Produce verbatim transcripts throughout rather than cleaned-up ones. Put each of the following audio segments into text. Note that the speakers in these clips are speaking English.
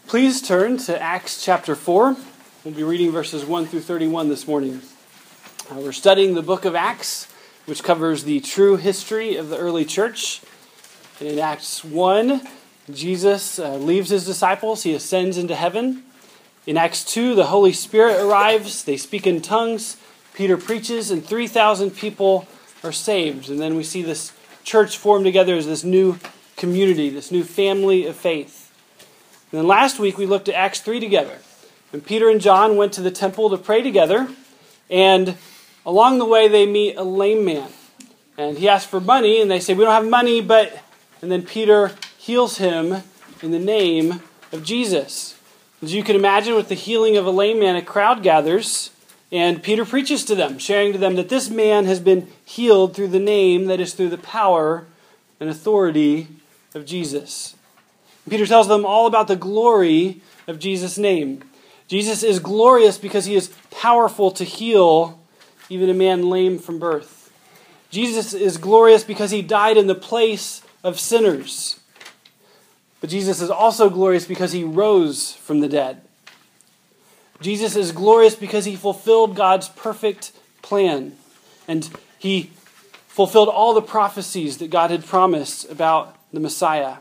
Please turn to Acts chapter four. We'll be reading verses one through thirty-one this morning. Uh, we're studying the book of Acts, which covers the true history of the early church. And in Acts one, Jesus uh, leaves his disciples. He ascends into heaven. In Acts two, the Holy Spirit arrives. They speak in tongues. Peter preaches, and three thousand people are saved. And then we see this church formed together as this new community, this new family of faith. And then last week we looked at Acts three together. And Peter and John went to the temple to pray together. And along the way they meet a lame man. And he asks for money, and they say, we don't have money, but... And then Peter heals him in the name of Jesus. As you can imagine, with the healing of a lame man, a crowd gathers, and Peter preaches to them, sharing to them that this man has been healed through the name that is through the power and authority of Jesus. Peter tells them all about the glory of Jesus' name. Jesus is glorious because he is powerful to heal even a man lame from birth. Jesus is glorious because he died in the place of sinners. But Jesus is also glorious because he rose from the dead. Jesus is glorious because he fulfilled God's perfect plan. And he fulfilled all the prophecies that God had promised about the Messiah.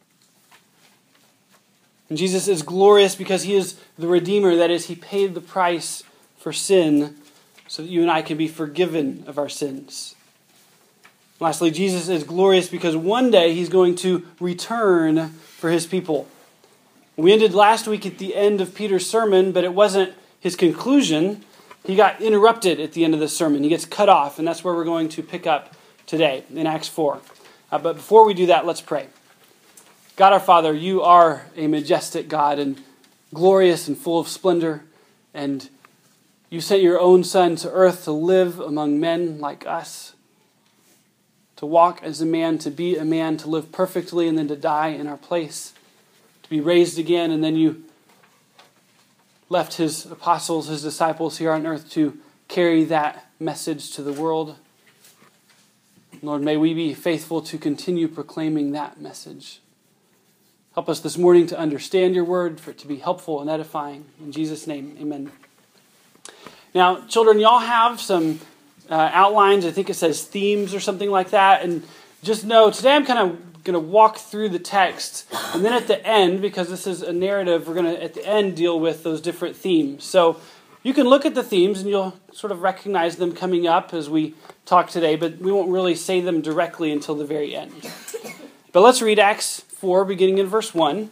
And Jesus is glorious because he is the Redeemer. That is, he paid the price for sin so that you and I can be forgiven of our sins. Lastly, Jesus is glorious because one day he's going to return for his people. We ended last week at the end of Peter's sermon, but it wasn't his conclusion. He got interrupted at the end of the sermon. He gets cut off, and that's where we're going to pick up today in Acts four. Uh, but before we do that, let's pray. God our Father, you are a majestic God and glorious and full of splendor, and you sent your own Son to earth to live among men like us, to walk as a man, to be a man, to live perfectly, and then to die in our place, to be raised again, and then you left his apostles, his disciples here on earth to carry that message to the world. Lord, may we be faithful to continue proclaiming that message. Help us this morning to understand your word, for it to be helpful and edifying. In Jesus' name, amen. Now, children, y'all have some uh, outlines. I think it says themes or something like that. And just know, today I'm kind of going to walk through the text. And then at the end, because this is a narrative, we're going to, at the end, deal with those different themes. So you can look at the themes and you'll sort of recognize them coming up as we talk today. But we won't really say them directly until the very end. But let's read Acts four, beginning in verse one.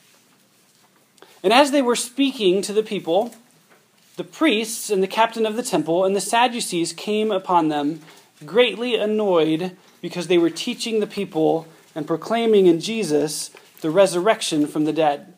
And as they were speaking to the people, the priests and the captain of the temple and the Sadducees came upon them, greatly annoyed because they were teaching the people and proclaiming in Jesus the resurrection from the dead.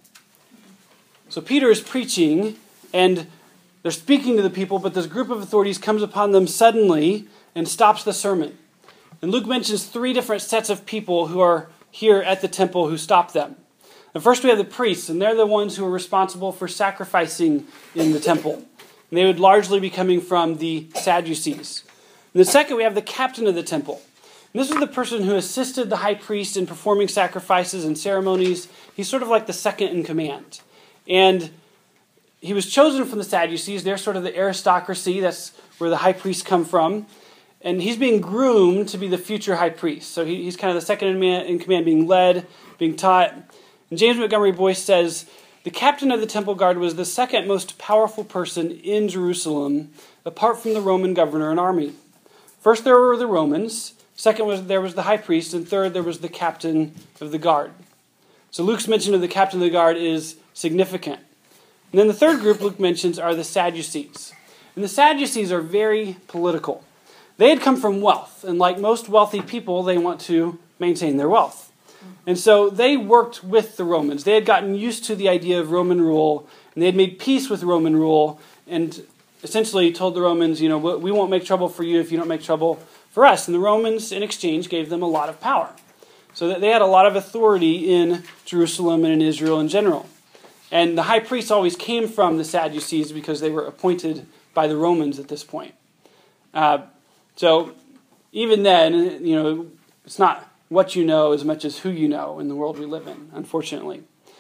So Peter is preaching, and they're speaking to the people, but this group of authorities comes upon them suddenly and stops the sermon. And Luke mentions three different sets of people who are here at the temple who stop them. And first we have the priests, and they're the ones who are responsible for sacrificing in the temple. And they would largely be coming from the Sadducees. And the second, we have the captain of the temple. And this was the person who assisted the high priest in performing sacrifices and ceremonies. He's sort of like the second in command. And he was chosen from the Sadducees. They're sort of the aristocracy. That's where the high priests come from. And he's being groomed to be the future high priest. So he, he's kind of the second in, man, in command, being led, being taught. And James Montgomery Boyce says, the captain of the temple guard was the second most powerful person in Jerusalem, apart from the Roman governor and army. First there were the Romans. Second was there was the high priest. And third there was the captain of the guard. So Luke's mention of the captain of the guard is significant. And then the third group Luke mentions are the Sadducees. And the Sadducees are very political. They had come from wealth, and like most wealthy people, they want to maintain their wealth. And so they worked with the Romans. They had gotten used to the idea of Roman rule, and they had made peace with Roman rule, and essentially told the Romans, you know, we won't make trouble for you if you don't make trouble for us. And the Romans, in exchange, gave them a lot of power. So that they had a lot of authority in Jerusalem and in Israel in general. And the high priests always came from the Sadducees because they were appointed by the Romans at this point. Uh, So even then, you know, it's not what you know as much as who you know in the world we live in, unfortunately.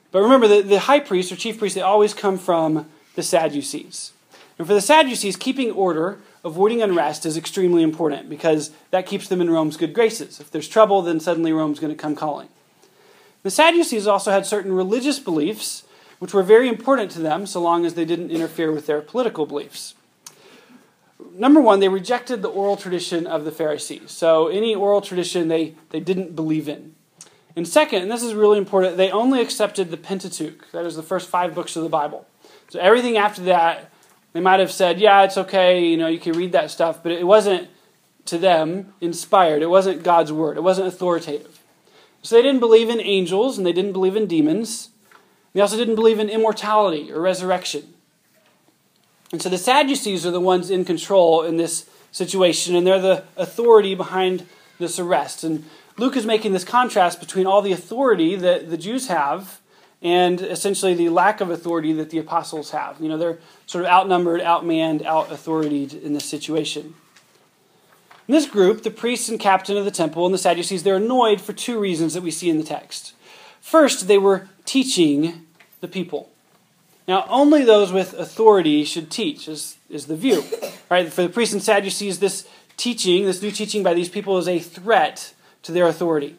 But remember, the, the high priest or chief priest, they always come from the Sadducees. And for the Sadducees, keeping order, avoiding unrest is extremely important because that keeps them in Rome's good graces. If there's trouble, then suddenly Rome's going to come calling. The Sadducees also had certain religious beliefs which were very important to them so long as they didn't interfere with their political beliefs. Number one, they rejected the oral tradition of the Pharisees. So any oral tradition they, they didn't believe in. And second, and this is really important, they only accepted the Pentateuch. That is the first five books of the Bible. So everything after that, they might have said, yeah, it's okay, you know, you can read that stuff, but it wasn't, to them, inspired. It wasn't God's word. It wasn't authoritative. So they didn't believe in angels, and they didn't believe in demons. They also didn't believe in immortality or resurrection. And so the Sadducees are the ones in control in this situation, and they're the authority behind this arrest. And Luke is making this contrast between all the authority that the Jews have and essentially the lack of authority that the apostles have. You know, they're sort of outnumbered, outmanned, out-authorityed in this situation. In this group, the priests and captain of the temple and the Sadducees, they're annoyed for two reasons that we see in the text. First, they were teaching the people. Now, only those with authority should teach, is, is the view. Right? For the priests and Sadducees, this teaching, this new teaching by these people is a threat to their authority.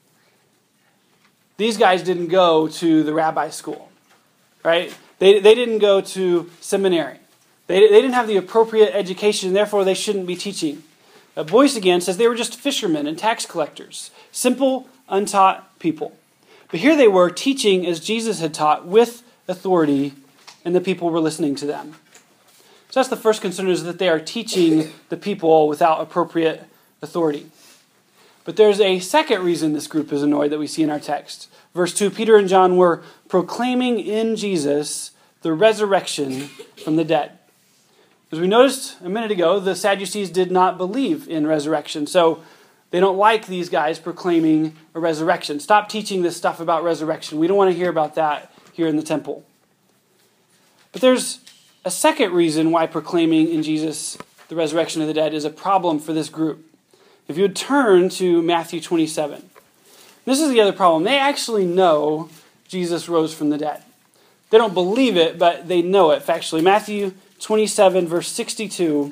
These guys didn't go to the rabbi school. Right? They, they didn't go to seminary. They, they didn't have the appropriate education, therefore they shouldn't be teaching. Uh, Boyce again says they were just fishermen and tax collectors. Simple, untaught people. But here they were teaching as Jesus had taught with authority, and the people were listening to them. So that's the first concern, is that they are teaching the people without appropriate authority. But there's a second reason this group is annoyed that we see in our text. Verse two, Peter and John were proclaiming in Jesus the resurrection from the dead. As we noticed a minute ago, the Sadducees did not believe in resurrection. So they don't like these guys proclaiming a resurrection. Stop teaching this stuff about resurrection. We don't want to hear about that here in the temple. But there's a second reason why proclaiming in Jesus the resurrection of the dead is a problem for this group. If you would turn to Matthew twenty-seven. This is the other problem. They actually know Jesus rose from the dead. They don't believe it, but they know it factually. Matthew twenty-seven, verse sixty-two.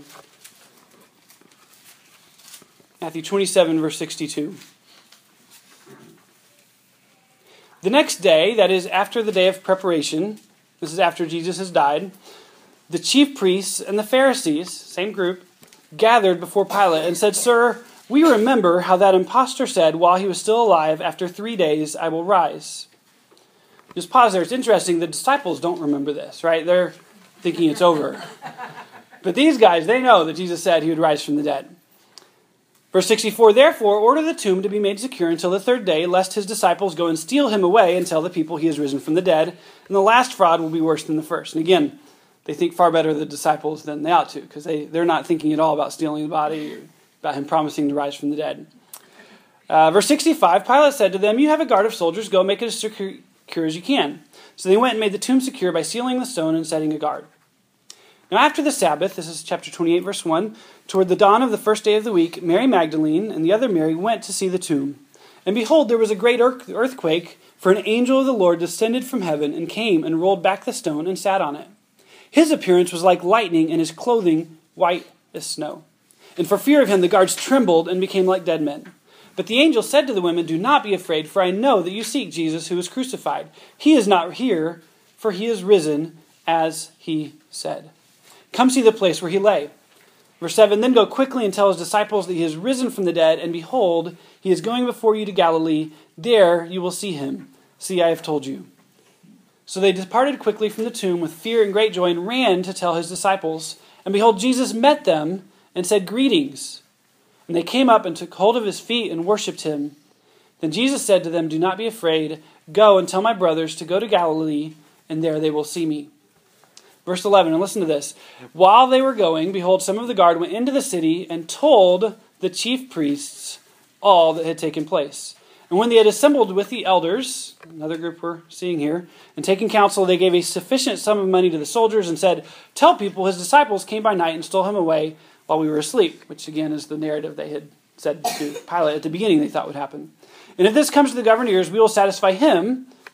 Matthew twenty-seven, verse sixty-two. The next day, that is after the day of preparation, this is after Jesus has died, the chief priests and the Pharisees, same group, gathered before Pilate and said, "Sir, we remember how that impostor said, while he was still alive, after three days I will rise." Just pause there. It's interesting. The disciples don't remember this, right? They're thinking it's over. But these guys, they know that Jesus said he would rise from the dead. Verse sixty-four, "Therefore order the tomb to be made secure until the third day, lest his disciples go and steal him away and tell the people he has risen from the dead, and the last fraud will be worse than the first." And again, they think far better of the disciples than they ought to, because they, they're not thinking at all about stealing the body, or about him promising to rise from the dead. Uh, verse sixty-five, Pilate said to them, "You have a guard of soldiers, go make it as secure, secure as you can." So they went and made the tomb secure by sealing the stone and setting a guard. Now after the Sabbath, this is chapter twenty-eight, verse one, toward the dawn of the first day of the week, Mary Magdalene and the other Mary went to see the tomb. And behold, there was a great earthquake, for an angel of the Lord descended from heaven and came and rolled back the stone and sat on it. His appearance was like lightning, and his clothing white as snow. And for fear of him, the guards trembled and became like dead men. But the angel said to the women, "Do not be afraid, for I know that you seek Jesus who was crucified. He is not here, for he is risen, as he said. Come see the place where he lay." Verse seven, "Then go quickly and tell his disciples that he is risen from the dead, and behold, he is going before you to Galilee. There you will see him. See, I have told you." So they departed quickly from the tomb with fear and great joy and ran to tell his disciples. And behold, Jesus met them and said, "Greetings." And they came up and took hold of his feet and worshipped him. Then Jesus said to them, "Do not be afraid. Go and tell my brothers to go to Galilee, and there they will see me." Verse eleven, and listen to this. "While they were going, behold, some of the guard went into the city and told the chief priests all that had taken place. And when they had assembled with the elders," another group we're seeing here, "and taken counsel, they gave a sufficient sum of money to the soldiers and said, 'Tell people his disciples came by night and stole him away while we were asleep,'" which again is the narrative they had said to Pilate at the beginning they thought would happen. "And if this comes to the governor's ears, we will satisfy him,"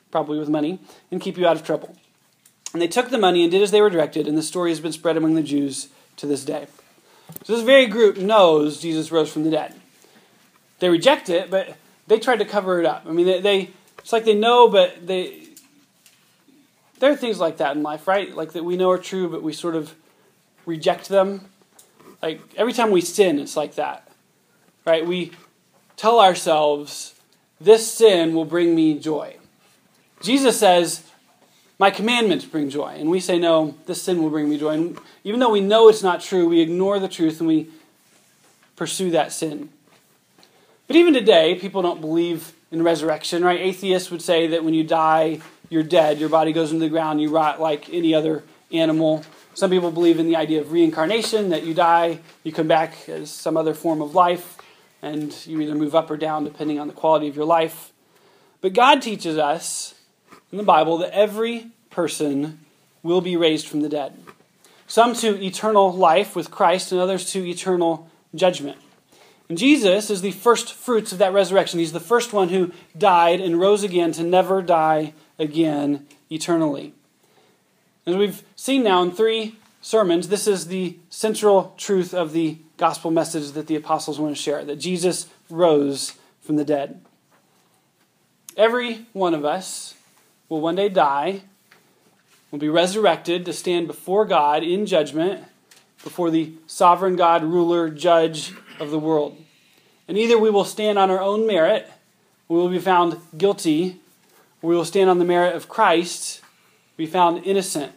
probably with money, and keep you out of trouble. And they took the money and did as they were directed, and the story has been spread among the Jews to this day. So this very group knows Jesus rose from the dead. They reject it, but they tried to cover it up. I mean, they, they it's like they know, but they there are things like that in life, right? Like that we know are true, but we sort of reject them. Like every time we sin, it's like that, right? We tell ourselves, this sin will bring me joy. Jesus says, my commandments bring joy. And we say, no, this sin will bring me joy. And even though we know it's not true, we ignore the truth and we pursue that sin. But even today, people don't believe in resurrection, right? Atheists would say that when you die, you're dead. Your body goes into the ground, you rot like any other animal. Some people believe in the idea of reincarnation, that you die, you come back as some other form of life, and you either move up or down depending on the quality of your life. But God teaches us in the Bible that every person will be raised from the dead. Some to eternal life with Christ and others to eternal judgment. And Jesus is the first fruits of that resurrection. He's the first one who died and rose again to never die again eternally. As we've seen now in three sermons, this is the central truth of the gospel message that the apostles want to share, that Jesus rose from the dead. Every one of us will one day die, will be resurrected to stand before God in judgment, before the sovereign God, ruler, judge of the world. And either we will stand on our own merit, we will be found guilty, or we will stand on the merit of Christ, be found innocent.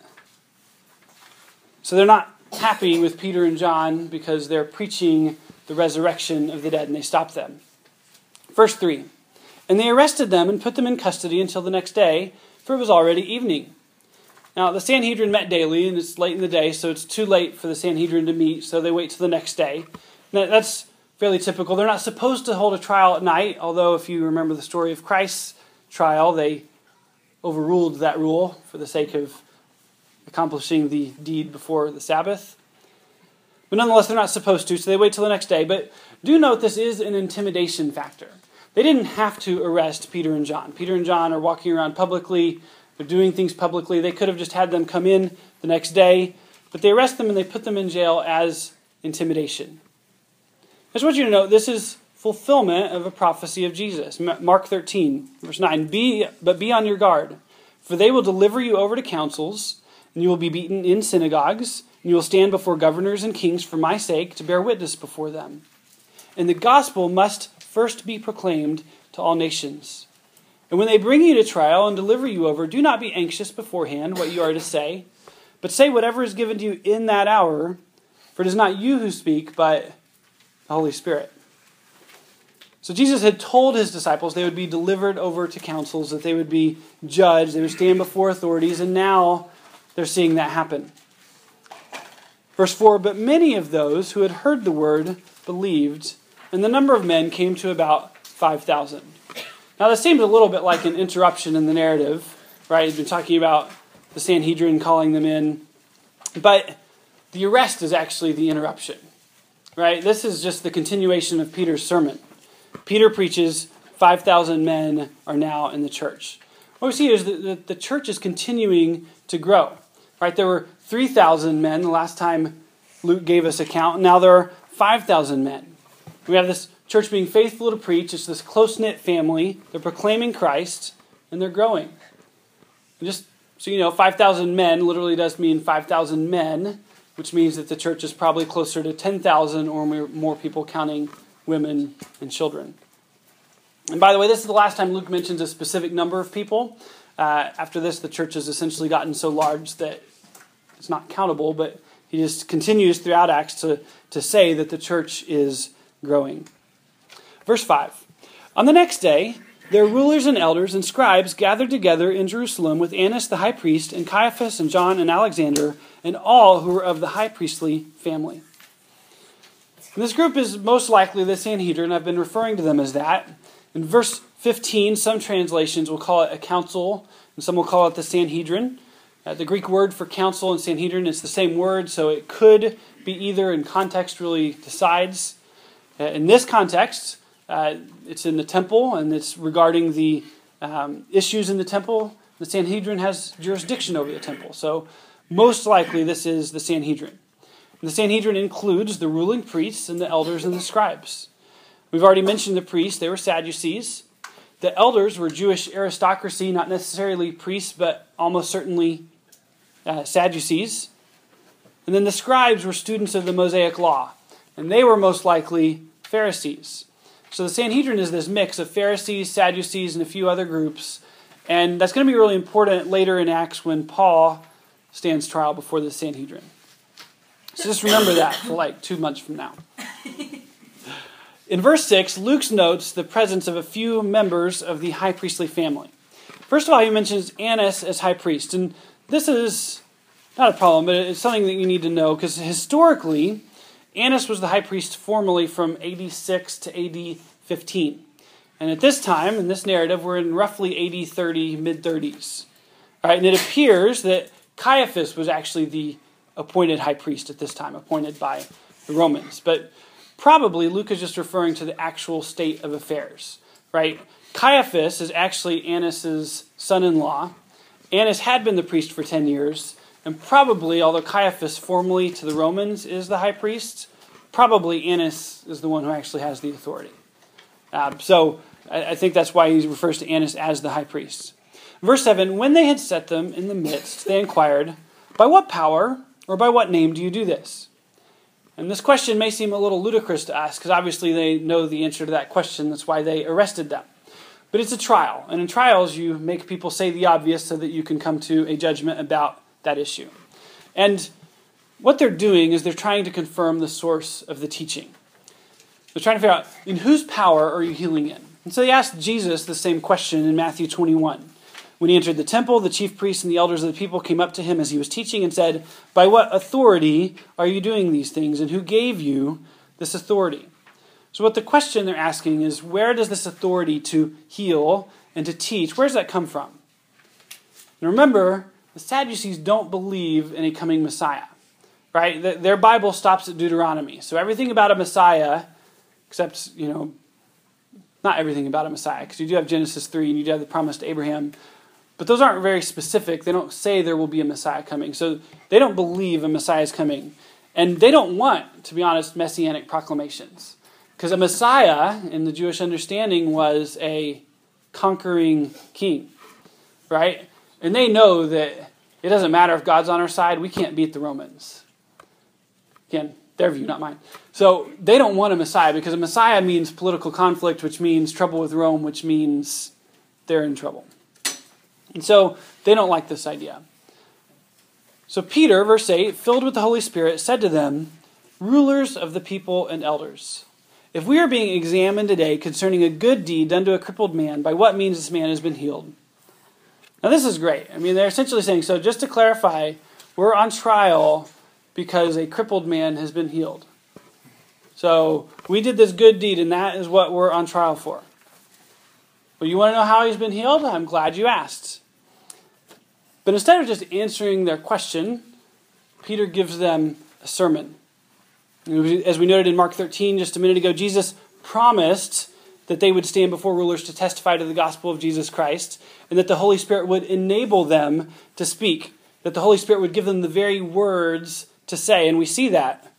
So they're not happy with Peter and John because they're preaching the resurrection of the dead, and they stop them. Verse three. And they arrested them and put them in custody until the next day, for it was already evening. Now, the Sanhedrin met daily, and it's late in the day, so it's too late for the Sanhedrin to meet, so they wait till the next day. Now, that's fairly typical. They're not supposed to hold a trial at night, although if you remember the story of Christ's trial, they overruled that rule for the sake of accomplishing the deed before the Sabbath. But nonetheless, they're not supposed to, so they wait till the next day. But do note this is an intimidation factor. They didn't have to arrest Peter and John. Peter and John are walking around publicly. They're doing things publicly. They could have just had them come in the next day. But they arrest them and they put them in jail as intimidation. I just want you to note this is fulfillment of a prophecy of Jesus. Mark thirteen, verse nine. Be, but be on your guard, for they will deliver you over to councils, and you will be beaten in synagogues, and you will stand before governors and kings for my sake to bear witness before them. And the gospel must first be proclaimed to all nations. And when they bring you to trial and deliver you over, do not be anxious beforehand what you are to say, but say whatever is given to you in that hour, for it is not you who speak, but the Holy Spirit. So Jesus had told his disciples they would be delivered over to councils, that they would be judged, they would stand before authorities, and now they're seeing that happen. Verse four, but many of those who had heard the word believed, and the number of men came to about five thousand. Now this seems a little bit like an interruption in the narrative, right? He's been talking about the Sanhedrin calling them in, but the arrest is actually the interruption, right? This is just the continuation of Peter's sermon. Peter preaches, five thousand men are now in the church. What we see is that the church is continuing to grow, right? There were three thousand men the last time Luke gave us a count. Now there are five thousand men. We have this church being faithful to preach. It's this close-knit family. They're proclaiming Christ, and they're growing. And just so you know, five thousand men literally does mean five thousand men, which means that the church is probably closer to ten thousand or more people counting women and children. And by the way, this is the last time Luke mentions a specific number of people. Uh, after this, the church has essentially gotten so large that it's not countable, but he just continues throughout Acts to, to say that the church is growing. Verse five. On the next day, their rulers and elders and scribes gathered together in Jerusalem with Annas the high priest and Caiaphas and John and Alexander and all who were of the high priestly family. And this group is most likely the Sanhedrin. I've been referring to them as that. In verse fifteen, some translations will call it a council, and some will call it the Sanhedrin. Uh, the Greek word for council and Sanhedrin is the same word, so it could be either, and context really decides. Uh, in this context, uh, it's in the temple, and it's regarding the um, issues in the temple, the Sanhedrin has jurisdiction over the temple. So most likely this is the Sanhedrin. And the Sanhedrin includes the ruling priests and the elders and the scribes. We've already mentioned the priests. They were Sadducees. The elders were Jewish aristocracy, not necessarily priests, but almost certainly uh, Sadducees. And then the scribes were students of the Mosaic Law, and they were most likely Pharisees. So the Sanhedrin is this mix of Pharisees, Sadducees, and a few other groups. And that's going to be really important later in Acts when Paul stands trial before the Sanhedrin. So just remember that for like two months from now. In verse six, Luke notes the presence of a few members of the high priestly family. First of all, he mentions Annas as high priest. And this is not a problem, but it's something that you need to know, because historically, Annas was the high priest formally from A D six to A D fifteen. And at this time, in this narrative, we're in roughly A D thirty, mid-thirties. All right, and it appears that Caiaphas was actually the appointed high priest at this time, appointed by the Romans. But probably Luke is just referring to the actual state of affairs, right? Caiaphas is actually Annas' son-in-law. Annas had been the priest for ten years, and probably, although Caiaphas formally to the Romans is the high priest, probably Annas is the one who actually has the authority. Uh, so I, I think that's why he refers to Annas as the high priest. Verse seven, when they had set them in the midst, they inquired, by what power or by what name do you do this? And this question may seem a little ludicrous to us, because obviously they know the answer to that question. That's why they arrested them. But it's a trial. And in trials, you make people say the obvious so that you can come to a judgment about that issue. And what they're doing is they're trying to confirm the source of the teaching. They're trying to figure out, in whose power are you healing in? And so they asked Jesus the same question in Matthew twenty-one. When he entered the temple, the chief priests and the elders of the people came up to him as he was teaching and said, by what authority are you doing these things, and who gave you this authority? So what the question they're asking is, where does this authority to heal and to teach, where does that come from? And remember, the Sadducees don't believe in a coming Messiah, right? Their Bible stops at Deuteronomy. So everything about a Messiah, except, you know, not everything about a Messiah, because you do have Genesis three and you do have the promise to Abraham, but those aren't very specific. They don't say there will be a Messiah coming. So they don't believe a Messiah is coming. And they don't want, to be honest, messianic proclamations. Because a Messiah, in the Jewish understanding, was a conquering king, right? And they know that it doesn't matter if God's on our side, we can't beat the Romans. Again, their view, not mine. So they don't want a Messiah, because a Messiah means political conflict, which means trouble with Rome, which means they're in trouble. And so they don't like this idea. So Peter, verse eight, filled with the Holy Spirit, said to them, rulers of the people and elders, if we are being examined today concerning a good deed done to a crippled man, by what means this man has been healed? Now this is great. I mean, they're essentially saying, so just to clarify, we're on trial because a crippled man has been healed. So we did this good deed, and that is what we're on trial for. Well, you want to know how he's been healed? I'm glad you asked. But instead of just answering their question, Peter gives them a sermon. As we noted in Mark thirteen just a minute ago, Jesus promised that they would stand before rulers to testify to the gospel of Jesus Christ, and that the Holy Spirit would enable them to speak, that the Holy Spirit would give them the very words to say, and we see that.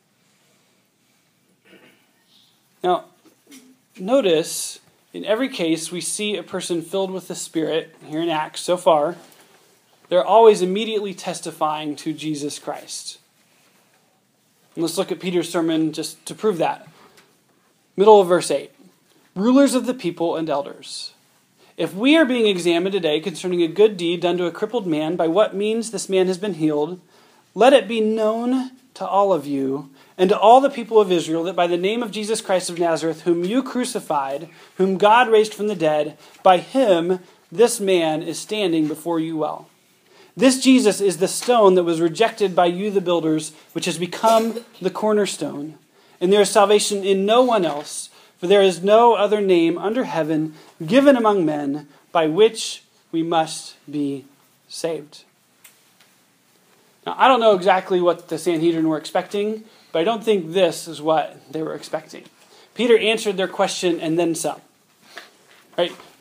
Now, notice, in every case, we see a person filled with the Spirit, here in Acts so far, they're always immediately testifying to Jesus Christ. And let's look at Peter's sermon just to prove that. Middle of verse eight. Rulers of the people and elders, if we are being examined today concerning a good deed done to a crippled man, by what means this man has been healed, let it be known to all of you and to all the people of Israel that by the name of Jesus Christ of Nazareth, whom you crucified, whom God raised from the dead, by him this man is standing before you well. This Jesus is the stone that was rejected by you, the builders, which has become the cornerstone. And there is salvation in no one else, for there is no other name under heaven given among men by which we must be saved. Now, I don't know exactly what the Sanhedrin were expecting, but I don't think this is what they were expecting. Peter answered their question and then some. Right?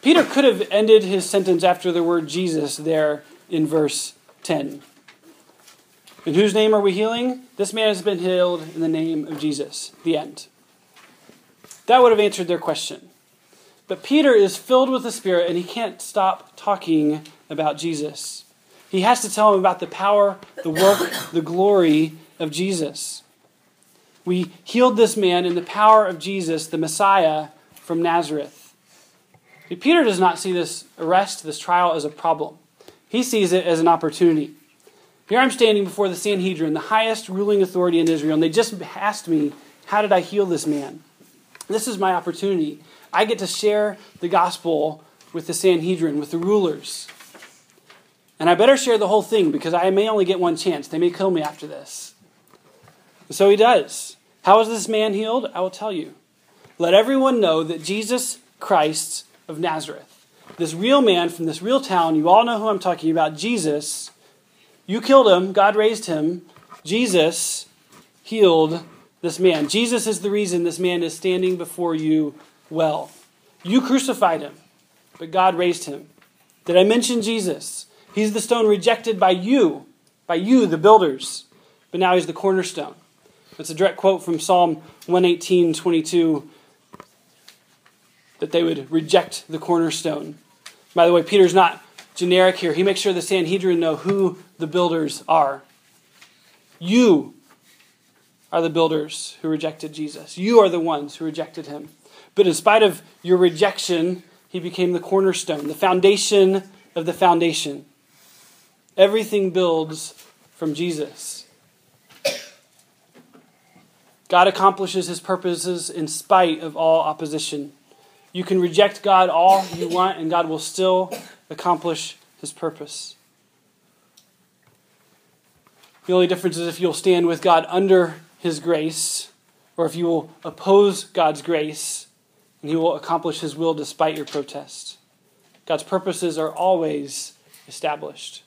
Peter could have ended his sentence after the word Jesus there in verse ten. In whose name are we healing? This man has been healed in the name of Jesus. The end. That would have answered their question. But Peter is filled with the Spirit, and he can't stop talking about Jesus. He has to tell them about the power, the work, the glory of Jesus. We healed this man in the power of Jesus, the Messiah from Nazareth. But Peter does not see this arrest, this trial, as a problem. He sees it as an opportunity. Here I'm standing before the Sanhedrin, the highest ruling authority in Israel, and they just asked me, how did I heal this man? This is my opportunity. I get to share the gospel with the Sanhedrin, with the rulers. And I better share the whole thing because I may only get one chance. They may kill me after this. And so he does. How is this man healed? I will tell you. Let everyone know that Jesus Christ of Nazareth, this real man from this real town, you all know who I'm talking about, Jesus, you killed him, God raised him, Jesus healed this man. Jesus is the reason this man is standing before you well. You crucified him, but God raised him. Did I mention Jesus? He's the stone rejected by you, by you, the builders, but now he's the cornerstone. That's a direct quote from Psalm one eighteen, twenty-two, that they would reject the cornerstone. By the way, Peter's not generic here. He makes sure the Sanhedrin know who the builders are. You are the builders who rejected Jesus. You are the ones who rejected him. But in spite of your rejection, he became the cornerstone, the foundation of the foundation. Everything builds from Jesus. God accomplishes his purposes in spite of all opposition. You can reject God all you want, and God will still accomplish his purpose. The only difference is if you'll stand with God under his grace, or if you will oppose God's grace, and he will accomplish his will despite your protest. God's purposes are always established.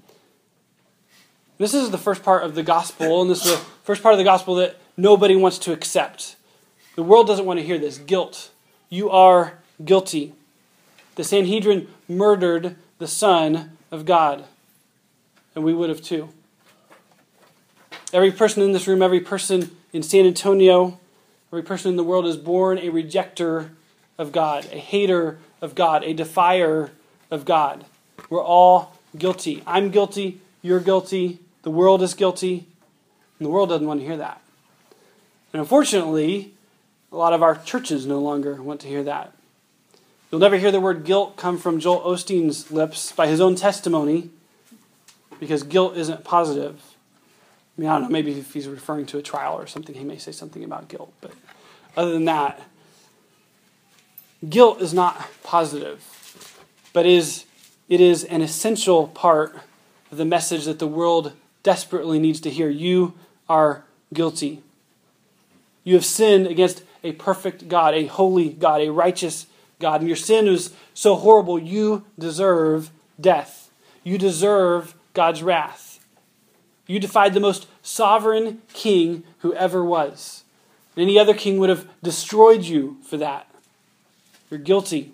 This is the first part of the gospel, and this is the first part of the gospel that nobody wants to accept. The world doesn't want to hear this. Guilt. You are guilty. The Sanhedrin murdered the Son of God, and we would have too. Every person in this room, every person in San Antonio, every person in the world is born a rejecter of God, a hater of God, a defier of God. We're all guilty. I'm guilty. You're guilty. The world is guilty. And the world doesn't want to hear that. And unfortunately, a lot of our churches no longer want to hear that. You'll never hear the word guilt come from Joel Osteen's lips by his own testimony, because guilt isn't positive. I mean, I don't know, maybe if he's referring to a trial or something, he may say something about guilt. But other than that, guilt is not positive, but is it is an essential part of the message that the world desperately needs to hear. You are guilty. You have sinned against a perfect God, a holy God, a righteous God. And your sin is so horrible, you deserve death. You deserve God's wrath. You defied the most sovereign king who ever was. And any other king would have destroyed you for that. You're guilty.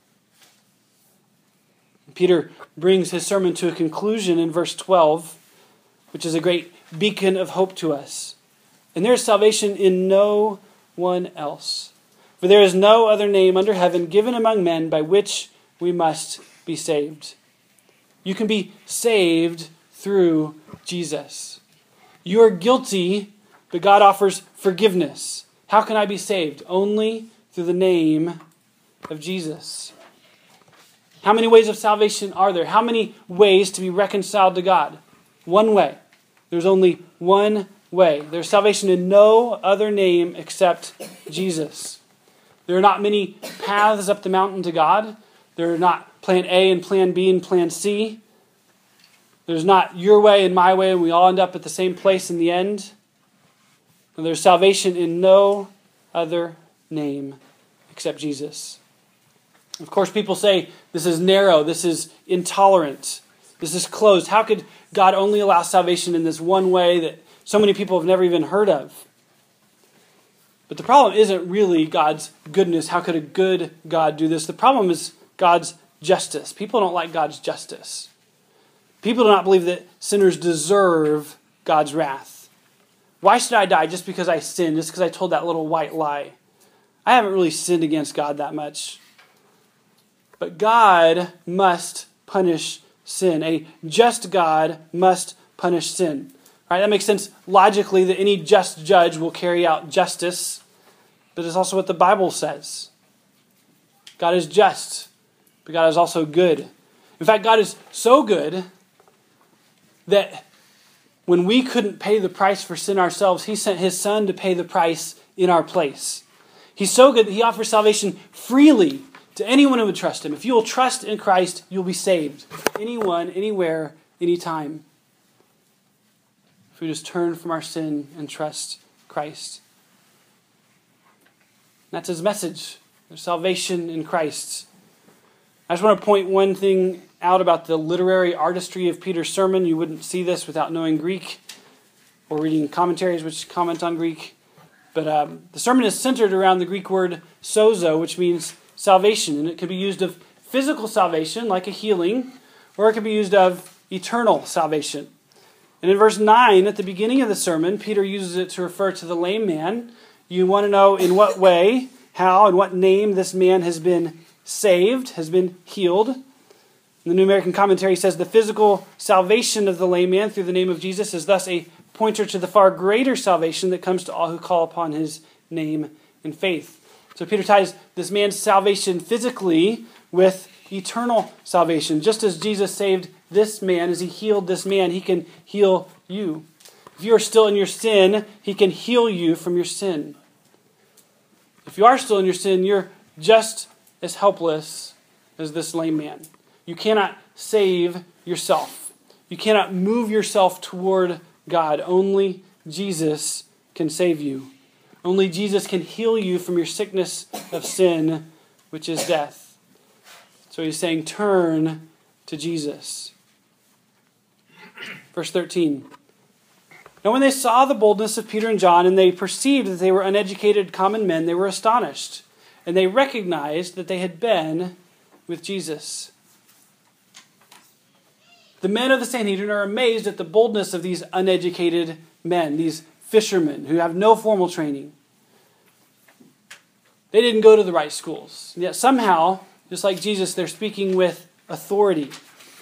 Peter brings his sermon to a conclusion in verse twelve, which is a great beacon of hope to us. And there is salvation in no one else. For there is no other name under heaven given among men by which we must be saved. You can be saved through Jesus. You are guilty, but God offers forgiveness. How can I be saved? Only through the name of Jesus. How many ways of salvation are there? How many ways to be reconciled to God? One way. There's only one way. There's salvation in no other name except Jesus. There are not many paths up the mountain to God. There are not plan A and plan B and plan C. There's not your way and my way, and we all end up at the same place in the end. And there's salvation in no other name except Jesus. Of course, people say this is narrow, this is intolerant, this is closed. How could God only allow salvation in this one way that so many people have never even heard of? But the problem isn't really God's goodness. How could a good God do this? The problem is God's justice. People don't like God's justice. People do not believe that sinners deserve God's wrath. Why should I die just because I sinned, just because I told that little white lie? I haven't really sinned against God that much. But God must punish sin. A just God must punish sin. All right, that makes sense logically that any just judge will carry out justice. But it's also what the Bible says. God is just, but God is also good. In fact, God is so good that when we couldn't pay the price for sin ourselves, he sent his Son to pay the price in our place. He's so good that he offers salvation freely to anyone who would trust him. If you will trust in Christ, you'll be saved. Anyone, anywhere, anytime. If we just turn from our sin and trust Christ. That's his message. There's salvation in Christ. I just want to point one thing out about the literary artistry of Peter's sermon. You wouldn't see this without knowing Greek or reading commentaries which comment on Greek. But um, the sermon is centered around the Greek word sozo, which means salvation. And it can be used of physical salvation, like a healing, or it can be used of eternal salvation. And in verse nine, at the beginning of the sermon, Peter uses it to refer to the lame man. You want to know in what way, how, and what name this man has been saved, has been healed. And the New American Commentary says the physical salvation of the lame man through the name of Jesus is thus a pointer to the far greater salvation that comes to all who call upon his name in faith. So Peter ties this man's salvation physically with eternal salvation. Just as Jesus saved this man, as he healed this man, he can heal you. If you are still in your sin, he can heal you from your sin. If you are still in your sin, you're just as helpless as this lame man. You cannot save yourself. You cannot move yourself toward God. Only Jesus can save you. Only Jesus can heal you from your sickness of sin, which is death. So he's saying, turn to Jesus. Verse thirteen. Now when they saw the boldness of Peter and John, and they perceived that they were uneducated common men, they were astonished. And they recognized that they had been with Jesus. The men of the Sanhedrin are amazed at the boldness of these uneducated men, these fishermen who have no formal training. They didn't go to the right schools. And yet somehow, just like Jesus, they're speaking with authority.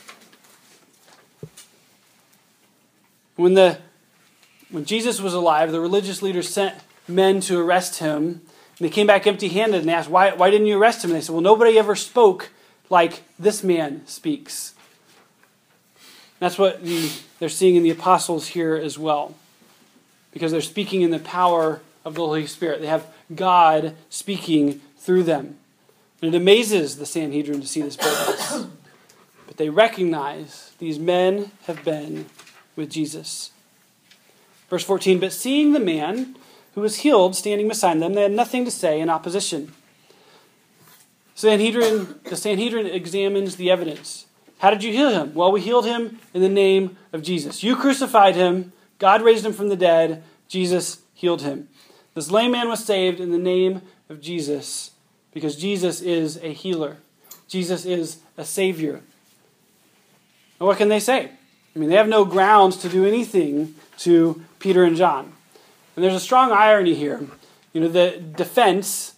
When the when Jesus was alive, the religious leaders sent men to arrest him. And they came back empty-handed and they asked, why, why didn't you arrest him? And they said, well, nobody ever spoke like this man speaks. That's what the, they're seeing in the apostles here as well. Because they're speaking in the power of the Holy Spirit. They have God speaking through them. And it amazes the Sanhedrin to see this boldness. But they recognize these men have been with Jesus. Verse fourteen, but seeing the man who was healed standing beside them, they had nothing to say in opposition. Sanhedrin, the Sanhedrin examines the evidence. How did you heal him? Well, we healed him in the name of Jesus. You crucified him. God raised him from the dead. Jesus healed him. This lame man was saved in the name of Jesus because Jesus is a healer. Jesus is a savior. And what can they say? I mean, they have no grounds to do anything to Peter and John. And there's a strong irony here. You know, the defense,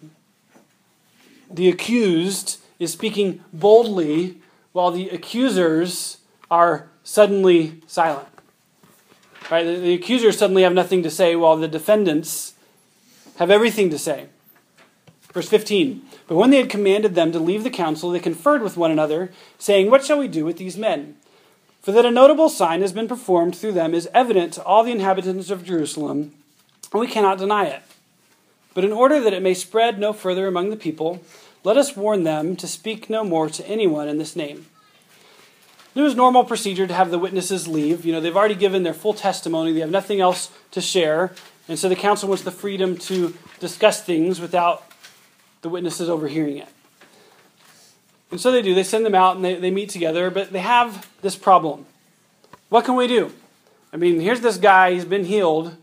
the accused, is speaking boldly while the accusers are suddenly silent. Right? The, the accusers suddenly have nothing to say while the defendants have everything to say. Verse fifteen, but when they had commanded them to leave the council, they conferred with one another, saying, what shall we do with these men? For that a notable sign has been performed through them is evident to all the inhabitants of Jerusalem, and we cannot deny it. But in order that it may spread no further among the people, let us warn them to speak no more to anyone in this name. It was normal procedure to have the witnesses leave. You know, they've already given their full testimony. They have nothing else to share. And so the council wants the freedom to discuss things without the witnesses overhearing it. And so they do. They send them out and they, they meet together, but they have this problem. What can we do? I mean, here's this guy. He's been healed.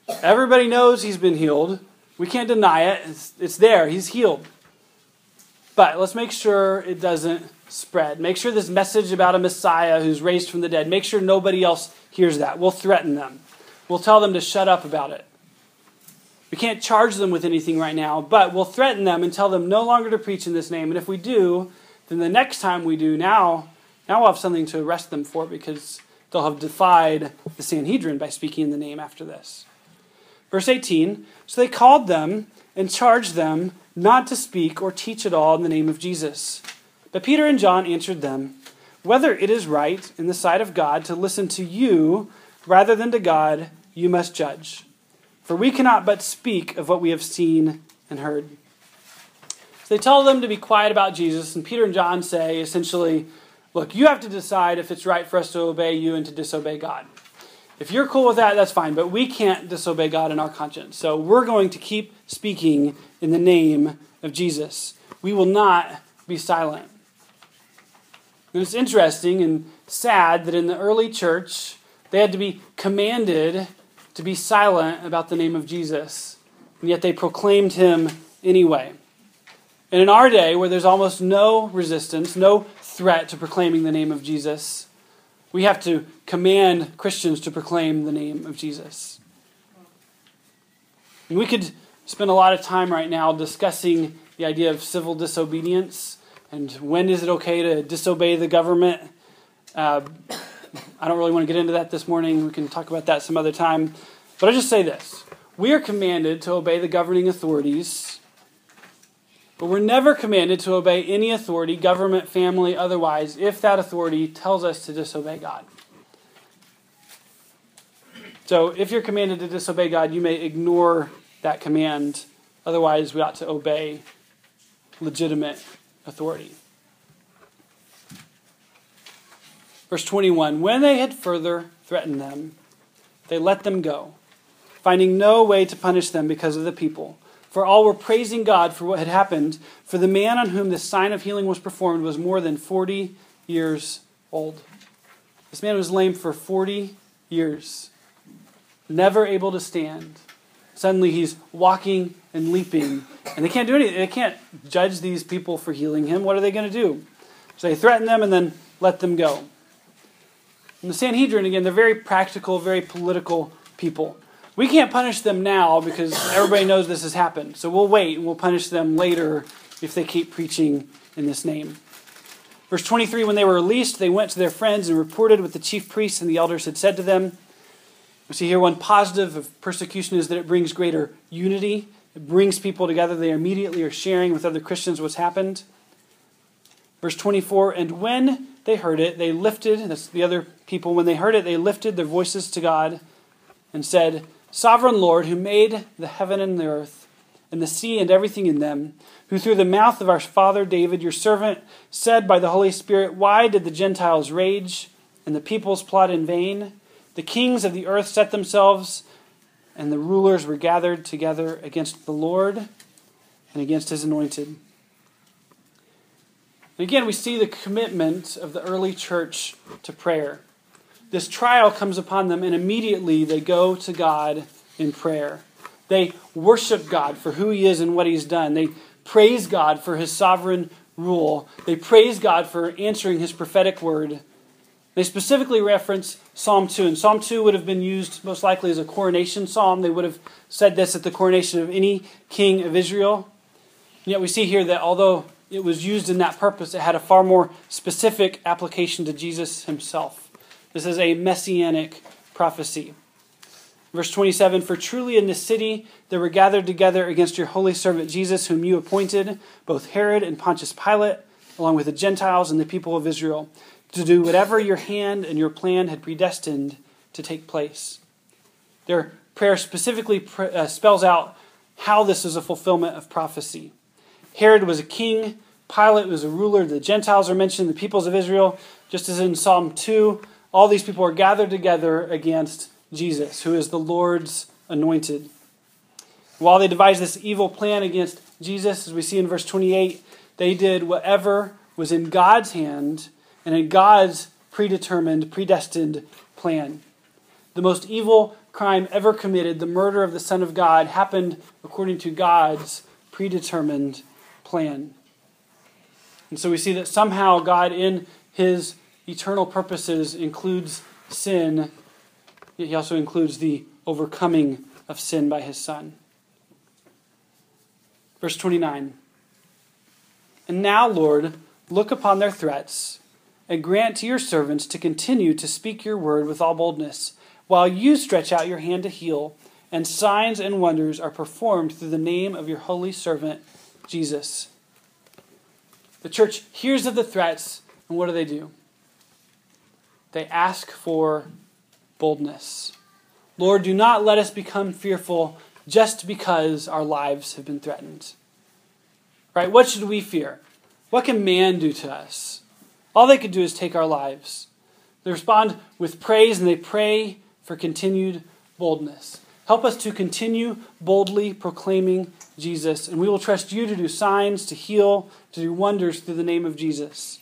Everybody knows he's been healed. We can't deny it. It's, it's there. He's healed. But let's make sure it doesn't spread. Make sure this message about a Messiah who's raised from the dead, make sure nobody else hears that. We'll threaten them. We'll tell them to shut up about it. We can't charge them with anything right now, but we'll threaten them and tell them no longer to preach in this name. And if we do, then the next time we do, now, now we'll have something to arrest them for because they'll have defied the Sanhedrin by speaking in the name after this. Verse eighteen, so they called them and charged them not to speak or teach at all in the name of Jesus. But Peter and John answered them, whether it is right in the sight of God to listen to you rather than to God, you must judge. For we cannot but speak of what we have seen and heard. So they tell them to be quiet about Jesus, and Peter and John say, essentially, look, you have to decide if it's right for us to obey you and to disobey God. If you're cool with that, that's fine, but we can't disobey God in our conscience. So we're going to keep speaking in the name of Jesus. We will not be silent. And it's interesting and sad that in the early church, they had to be commanded to be silent about the name of Jesus, and yet they proclaimed him anyway. And in our day, where there's almost no resistance, no threat to proclaiming the name of Jesus, we have to command Christians to proclaim the name of Jesus. And we could spend a lot of time right now discussing the idea of civil disobedience and when is it okay to disobey the government. Uh, I don't really want to get into that this morning. We can talk about that some other time. But I'll just say this. We are commanded to obey the governing authorities, but we're never commanded to obey any authority, government, family, otherwise, if that authority tells us to disobey God. So if you're commanded to disobey God, you may ignore that command. Otherwise, we ought to obey legitimate authority. Verse twenty-one, when they had further threatened them, they let them go, finding no way to punish them because of the people. For all were praising God for what had happened, for the man on whom this sign of healing was performed was more than forty years old. This man was lame for forty years, never able to stand. Suddenly he's walking and leaping, and they can't do anything. They can't judge these people for healing him. What are they going to do? So they threaten them and then let them go. And the Sanhedrin, again, they're very practical, very political people. We can't punish them now because everybody knows this has happened. So we'll wait and we'll punish them later if they keep preaching in this name. Verse twenty-three, when they were released, they went to their friends and reported what the chief priests and the elders had said to them. We see here one positive of persecution is that it brings greater unity. It brings people together. They immediately are sharing with other Christians what's happened. Verse twenty-four, and when they heard it, they lifted, that's the other people, when they heard it, they lifted their voices to God and said, Sovereign Lord, who made the heaven and the earth, and the sea and everything in them, who through the mouth of our father David, your servant, said by the Holy Spirit, why did the Gentiles rage and the peoples plot in vain? The kings of the earth set themselves, and the rulers were gathered together against the Lord and against his anointed. And again, we see the commitment of the early church to prayer. This trial comes upon them, and immediately they go to God in prayer. They worship God for who he is and what he's done. They praise God for his sovereign rule. They praise God for answering his prophetic word. They specifically reference Psalm two. And Psalm two would have been used most likely as a coronation psalm. They would have said this at the coronation of any king of Israel. And yet we see here that although it was used in that purpose, it had a far more specific application to Jesus himself. This is a messianic prophecy. Verse twenty-seven, for truly in this city there were gathered together against your holy servant Jesus, whom you appointed, both Herod and Pontius Pilate, along with the Gentiles and the people of Israel, to do whatever your hand and your plan had predestined to take place. Their prayer specifically pre- uh, spells out how this is a fulfillment of prophecy. Herod was a king, Pilate was a ruler, the Gentiles are mentioned, the peoples of Israel, just as in Psalm two, all these people are gathered together against Jesus, who is the Lord's anointed. While they devised this evil plan against Jesus, as we see in verse twenty-eight, they did whatever was in God's hand and in God's predetermined, predestined plan. The most evil crime ever committed, the murder of the Son of God, happened according to God's predetermined plan. And so we see that somehow God, in his eternal purposes, includes sin. He also includes the overcoming of sin by his Son. Verse twenty-nine. And now, Lord, look upon their threats, and grant to your servants to continue to speak your word with all boldness, while you stretch out your hand to heal, and signs and wonders are performed through the name of your holy servant, Jesus. The church hears of the threats, and what do they do? They ask for boldness. Lord, do not let us become fearful just because our lives have been threatened. Right? What should we fear? What can man do to us? All they could do is take our lives. They respond with praise, and they pray for continued boldness. Help us to continue boldly proclaiming Jesus, and we will trust you to do signs, to heal, to do wonders through the name of Jesus.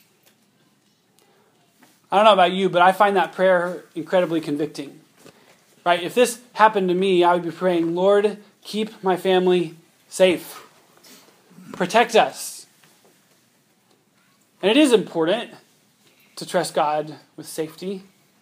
I don't know about you, but I find that prayer incredibly convicting. Right? If this happened to me, I would be praying, Lord, keep my family safe. Protect us. And it is important to trust God with safety,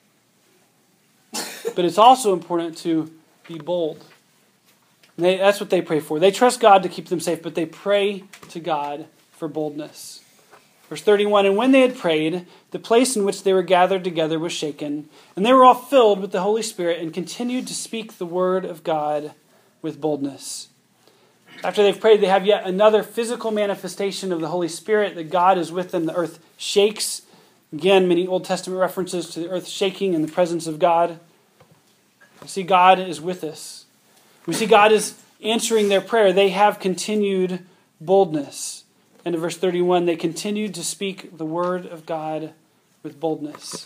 but it's also important to be bold. And they, that's what they pray for. They trust God to keep them safe, but they pray to God for boldness. Verse thirty-one, and when they had prayed, the place in which they were gathered together was shaken, and they were all filled with the Holy Spirit and continued to speak the word of God with boldness. After they've prayed, they have yet another physical manifestation of the Holy Spirit, that God is with them. The earth shakes. Again, many Old Testament references to the earth shaking in the presence of God. We see God is with us. We see God is answering their prayer. They have continued boldness. And in verse thirty-one, they continued to speak the word of God with boldness.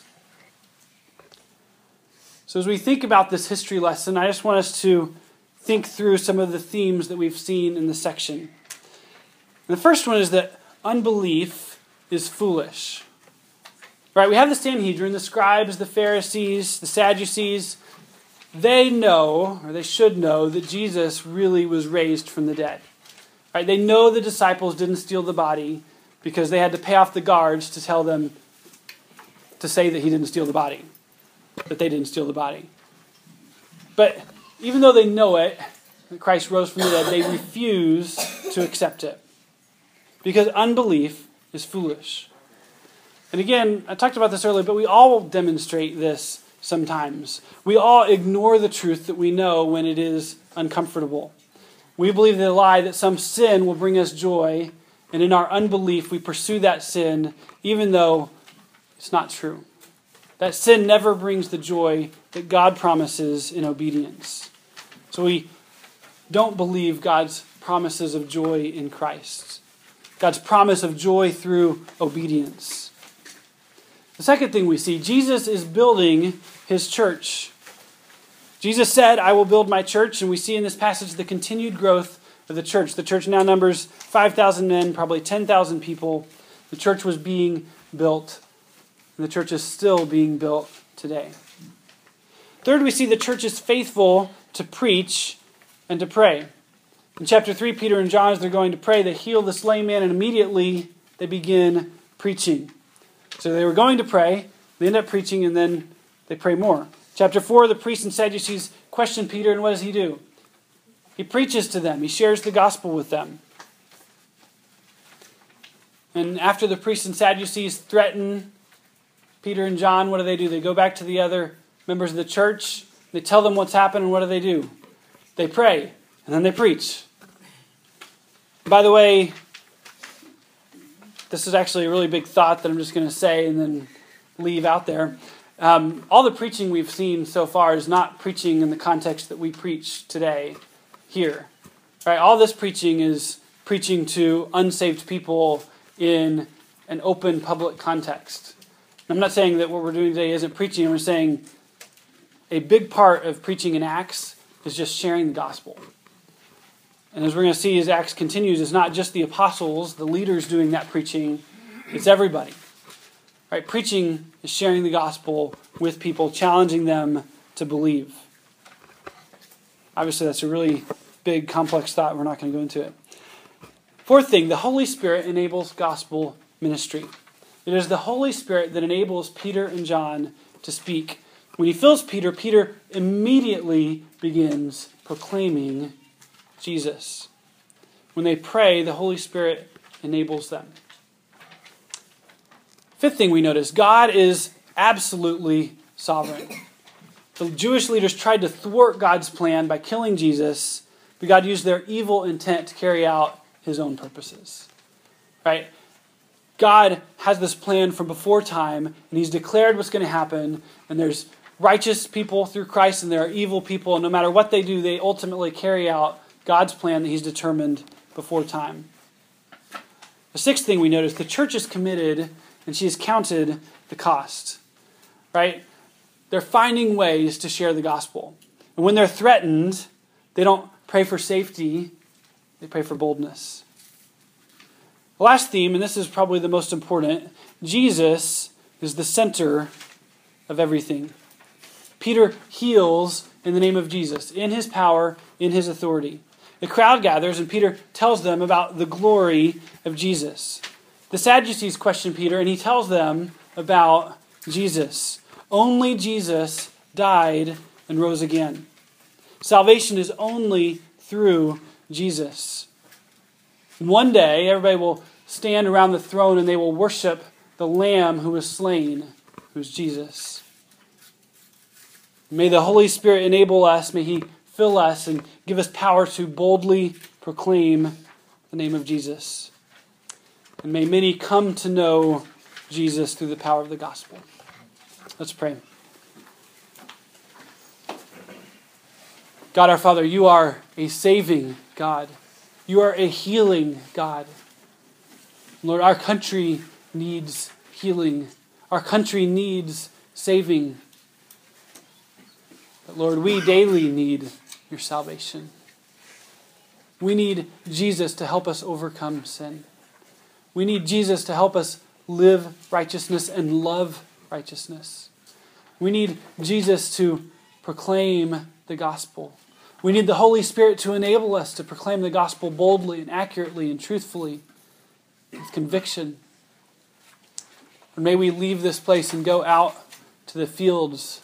So as we think about this history lesson, I just want us to think through some of the themes that we've seen in this section. And the first one is that unbelief is foolish. Right? We have the Sanhedrin, the scribes, the Pharisees, the Sadducees. They know, or they should know, that Jesus really was raised from the dead. Right? They know the disciples didn't steal the body because they had to pay off the guards to tell them to say that he didn't steal the body, that they didn't steal the body. But even though they know it, that Christ rose from the dead, they refuse to accept it because unbelief is foolish. And again, I talked about this earlier, but we all demonstrate this sometimes. We all ignore the truth that we know when it is uncomfortable. We believe the lie that some sin will bring us joy, and in our unbelief we pursue that sin even though it's not true. That sin never brings the joy that God promises in obedience. So we don't believe God's promises of joy in Christ. God's promise of joy through obedience. The second thing we see, Jesus is building his church. Jesus said, I will build my church, and we see in this passage the continued growth of the church. The church now numbers five thousand men, probably ten thousand people. The church was being built, and the church is still being built today. Third, we see the church is faithful to preach and to pray. In chapter three, Peter and John, as they're going to pray, they heal this lame man, and immediately they begin preaching. So they were going to pray, they end up preaching, and then they pray more. Chapter four, the priests and Sadducees question Peter, and what does he do? He preaches to them. He shares the gospel with them. And after the priests and Sadducees threaten Peter and John, what do they do? They go back to the other members of the church. They tell them what's happened, and what do they do? They pray, and then they preach. By the way, this is actually a really big thought that I'm just going to say and then leave out there. Um, all the preaching we've seen so far is not preaching in the context that we preach today here. Right? All this preaching is preaching to unsaved people in an open public context. I'm not saying that what we're doing today isn't preaching. We're saying a big part of preaching in Acts is just sharing the gospel. And as we're going to see as Acts continues, it's not just the apostles, the leaders doing that preaching. It's everybody. Right? Preaching is sharing the gospel with people, challenging them to believe. Obviously, that's a really big, complex thought. We're not going to go into it. Fourth thing, the Holy Spirit enables gospel ministry. It is the Holy Spirit that enables Peter and John to speak. When he fills Peter, Peter immediately begins proclaiming Jesus. When they pray, the Holy Spirit enables them. Fifth thing we notice, God is absolutely sovereign. The Jewish leaders tried to thwart God's plan by killing Jesus, but God used their evil intent to carry out his own purposes. Right? God has this plan from before time, and he's declared what's going to happen, and there's righteous people through Christ, and there are evil people, and no matter what they do, they ultimately carry out God's plan that he's determined before time. The sixth thing we notice, the church is committed, and she has counted the cost. Right? They're finding ways to share the gospel. And when they're threatened, they don't pray for safety, they pray for boldness. The last theme, and this is probably the most important, Jesus is the center of everything. Peter heals in the name of Jesus, in his power, in his authority. The crowd gathers, and Peter tells them about the glory of Jesus. The Sadducees question Peter, and he tells them about Jesus. Only Jesus died and rose again. Salvation is only through Jesus. One day, everybody will stand around the throne and they will worship the Lamb who was slain, who's Jesus. May the Holy Spirit enable us, may he fill us and give us power to boldly proclaim the name of Jesus. And may many come to know Jesus through the power of the gospel. Let's pray. God our Father, you are a saving God. You are a healing God. Lord, our country needs healing. Our country needs saving. But Lord, we daily need your salvation. We need Jesus to help us overcome sin. We need Jesus to help us live righteousness and love righteousness. We need Jesus to proclaim the gospel. We need the Holy Spirit to enable us to proclaim the gospel boldly and accurately and truthfully with conviction. And may we leave this place and go out to the fields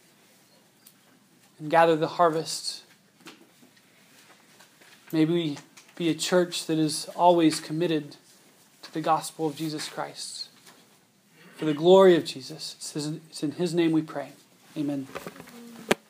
and gather the harvest. May we be a church that is always committed to the gospel of Jesus Christ. For the glory of Jesus. It's in his name we pray. Amen.